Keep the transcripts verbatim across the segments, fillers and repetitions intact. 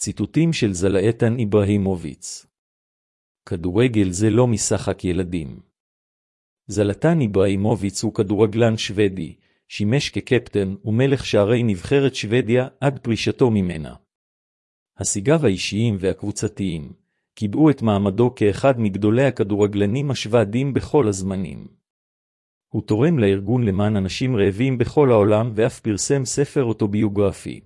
ציטוטים של זלאטן איברהימוביץ. כדורגל זה לא משחק ילדים. זלאטן איברהימוביץ הוא כדורגלן שוודי, שימש כקפטן ומלך שערי נבחרת שוודיה עד פרישתו ממנה. הישגיו האישיים והקבוצתיים קיבעו את מעמדו כאחד מגדולי הכדורגלנים השוודיים בכל הזמנים. הוא תורם לארגון למען אנשים רעבים בכל העולם ואף פרסם ספר אוטוביוגרפי.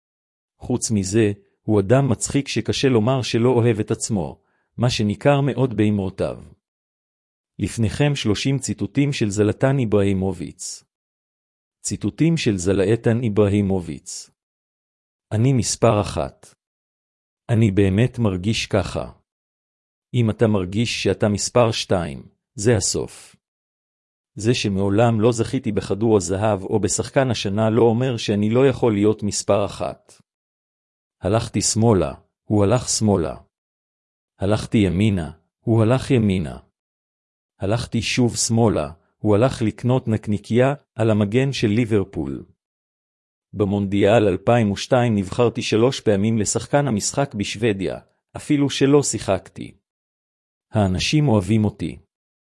חוץ מזה, הוא אדם מצחיק שקשה לומר שלא אוהב את עצמו, מה שניכר מאוד באמרותיו. לפניכם שלושים ציטוטים של זלאטן איברהימוביץ. ציטוטים של זלאטן איברהימוביץ. אני מספר אחת. אני באמת מרגיש ככה. אם אתה מרגיש שאתה מספר שתיים, זה הסוף. זה שמעולם לא זכיתי בכדור הזהב או בשחקן השנה לא אומר שאני לא יכול להיות מספר אחת. הלכתי שמאלה, הוא הלך שמאלה. הלכתי ימינה, הוא הלך ימינה. הלכתי שוב שמאלה, הוא הלך לקנות נקניקיה על המגן של ליברפול. במונדיאל אלפיים ושתיים נבחרתי שלוש פעמים לשחקן המשחק בשוודיה, אפילו שלא שיחקתי. האנשים אוהבים אותי.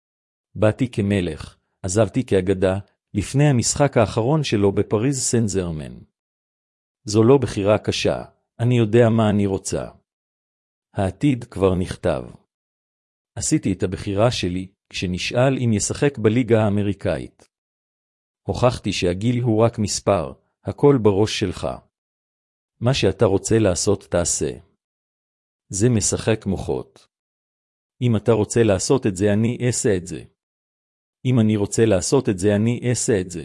באתי כמלך, עזבתי כאגדה, לפני המשחק האחרון שלו בפריז סן ז'רמן. זו לא בחירה קשה, אני יודע מה אני רוצה. העתיד כבר נכתב. עשיתי את הבחירה שלי, כשנשאל אם ישחק בליגה האמריקאית. הוכחתי שהגיל הוא רק מספר, הכל בראש שלך. מה שאתה רוצה לעשות תעשה. זה משחק מוחות. אם אתה רוצה לעשות את זה אני אעשה את זה. אם אני רוצה לעשות את זה אני אעשה את זה.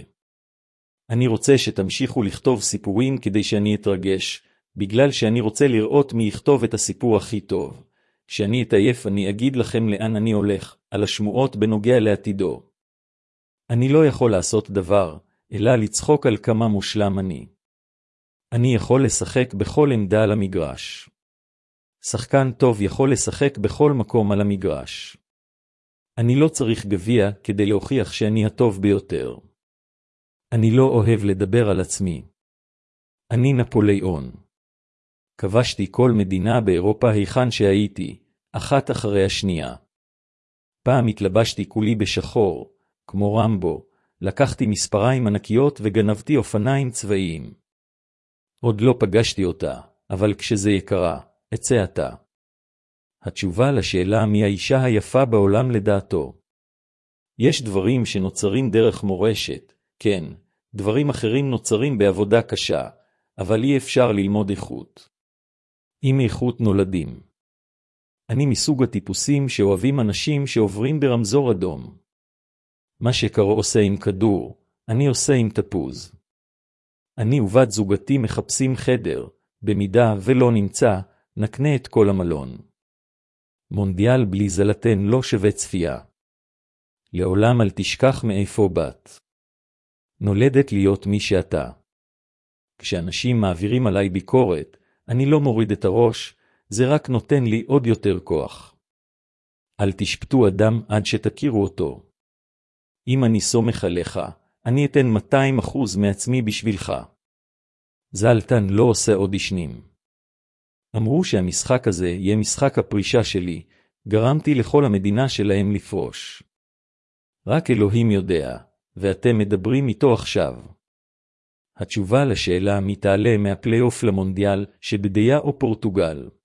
אני רוצה שתמשיכו לכתוב סיפורים כדי שאני אתרגש, בגלל שאני רוצה לראות מי יכתוב את הסיפור הכי טוב. כשאני אתעייף אני אגיד לכם לאן אני הולך, על השמועות בנוגע לעתידו. אני לא יכול לעשות דבר, אלא לצחוק על כמה מושלם אני. אני יכול לשחק בכל עמדה על המגרש. שחקן טוב יכול לשחק בכל מקום על המגרש. אני לא צריך גביע כדי להוכיח שאני הטוב ביותר. אני לא אוהב לדבר על עצמי. אני נפוליאון. כבשתי כל מדינה באירופה היכן שהייתי, אחת אחרי השנייה. פעם התלבשתי כולי בשחור, כמו רמבו, לקחתי מספריים ענקיות וגנבתי אופניים צבאיים. עוד לא פגשתי אותה, אבל כשזה יקרה, אצא אתה. התשובה לשאלה מי האישה היפה בעולם לדעתו. יש דברים שנוצרים דרך מורשת, כן, דברים אחרים נוצרים בעבודה קשה, אבל אי אפשר ללמוד איכות. עם איכות נולדים. אני מסוג הטיפוסים שאוהבים אנשים שעוברים ברמזור אדום. מה שקרו עושה עם כדור, אני עושה עם תפוז. אני ובת זוגתי מחפשים חדר, במידה ולא נמצא, נקנה את כל המלון. מונדיאל בלי זלאטן לא שווה צפייה. לעולם אל תשכח מאיפה באת. נולדת להיות מי שאתה. כשאנשים מעבירים עליי ביקורת, אני לא מוריד את הראש, זה רק נותן לי עוד יותר כוח. אל תשפטו אדם עד שתכירו אותו. אם אני סומך עליך, אני אתן מאתיים אחוז מעצמי בשבילך. זלאטן לא עושה אודישנים. אמרו שהמשחק הזה יהיה משחק הפרישה שלי, גרמתי לכל המדינה שלהם לפרוש. רק אלוהים יודע, ואתם מדברים איתו עכשיו. התשובה לשאלה מי תעלה מהפלייאוף למונדיאל שבדיה או פורטוגל.